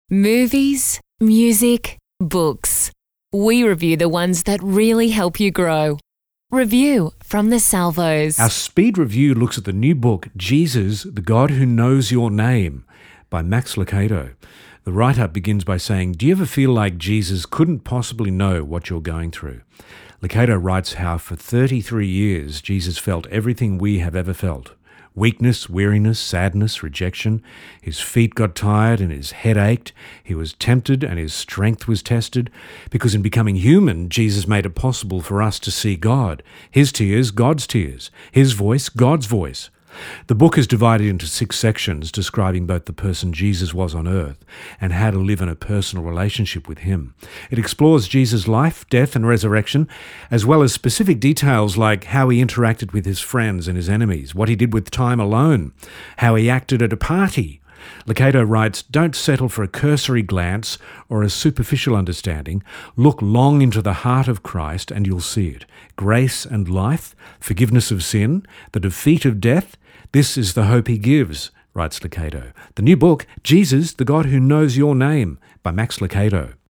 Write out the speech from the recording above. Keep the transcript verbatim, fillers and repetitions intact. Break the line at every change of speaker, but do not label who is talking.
Movies, music, books. We review the ones that really help you grow. Review from the Salvos.
Our speed review looks at the new book, Jesus, the God Who Knows Your Name, by Max Lucado. The write-up begins by saying, do you ever feel like Jesus couldn't possibly know what you're going through? Lucado writes how for thirty-three years Jesus felt everything we have ever felt. Weakness, weariness, sadness, rejection. His feet got tired and his head ached. He was tempted and his strength was tested. Because in becoming human, Jesus made it possible for us to see God. His tears, God's tears. His voice, God's voice. The book is divided into six sections describing both the person Jesus was on earth and how to live in a personal relationship with him. It explores Jesus' life, death and resurrection, as well as specific details like how he interacted with his friends and his enemies, what he did with time alone, how he acted at a party. Lucado writes, don't settle for a cursory glance or a superficial understanding. Look long into the heart of Christ and you'll see it. Grace and life, forgiveness of sin, the defeat of death. This is the hope he gives, writes Lucado. The new book, Jesus, the God Who Knows Your Name, by Max Lucado.